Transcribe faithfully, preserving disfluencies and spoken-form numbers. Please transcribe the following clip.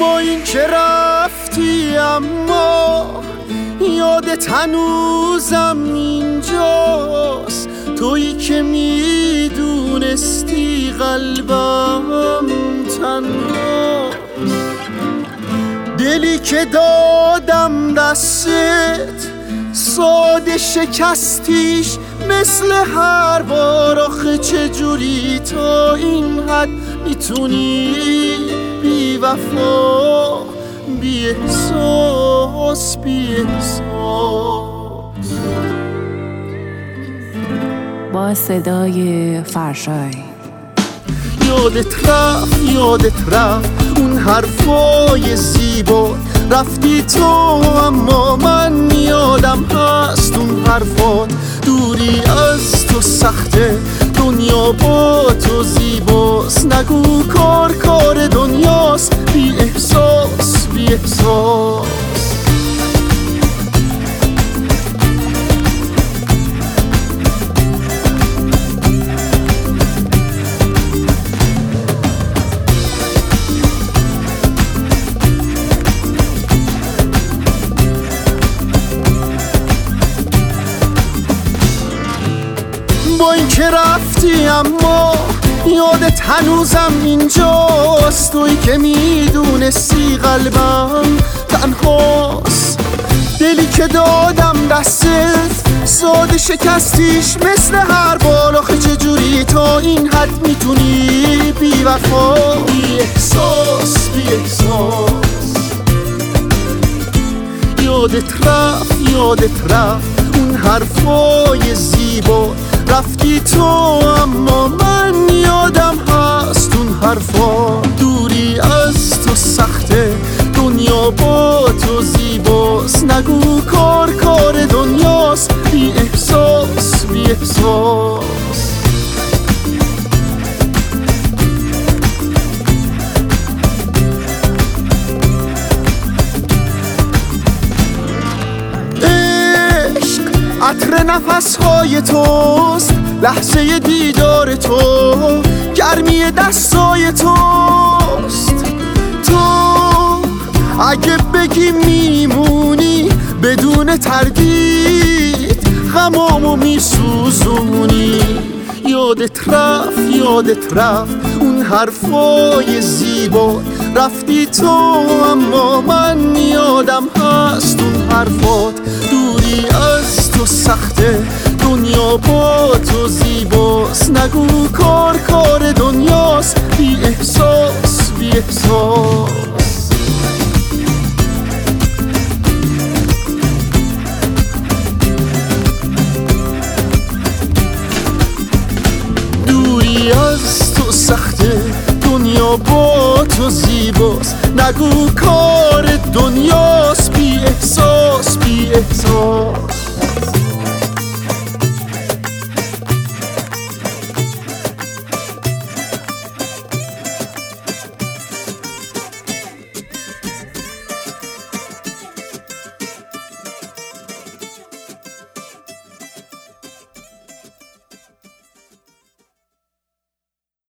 با این که رفتی اما یادت هنوزم اینجاست، تویی که میدونستی قلبم تنهاست. دلی که دادم دستت ساده شکستیش مثل هر بار. آخه چجوری تا این حد میتونی بی وفا بی احساس بی احساس. با صدای فرشای یادت رفت یادت رفت اون حرفای زیبا، رفتی تو اما من یادم هست اون حرفات. دوری از تو سخته دنیا با تو زیباست، نگو کار کار دنیاست بی احساس بی احساس. با این که رفتی اما یادت هنوزم اینجاست، تویی که میدونستی قلبم تنهاست. دلی که دادم دستت ساده شکستیش مثل هر بار. آخه چجوری تا این حد میتونی بی وفا بی احساس بی احساس. یادت رفت یادت رفت اون حرفای زیبا، رفتی تو اما من یادم هست اون حرفا. دوری از تو سخته دنیا با تو زیباست، نگو کار کار دنیاست بی احساس بی احساس. عطر نفسهای توست، لحظه دیدار تو گرمی دستای توست. تو اگه بگی میمونی بدون تردید غمامو میسوزونی. یادت رفت یادت رفت اون حرفای زیبا، رفتی تو اما من یادم هست اون حرفات. دوری از تو سخته دنیا با تو زیباست، نگو کار کار دنیاست بی احساس بی احساس. دوری از تو سخته دنیا با تو زیباست، نگو کار دنیاست بی احساس بی احساس.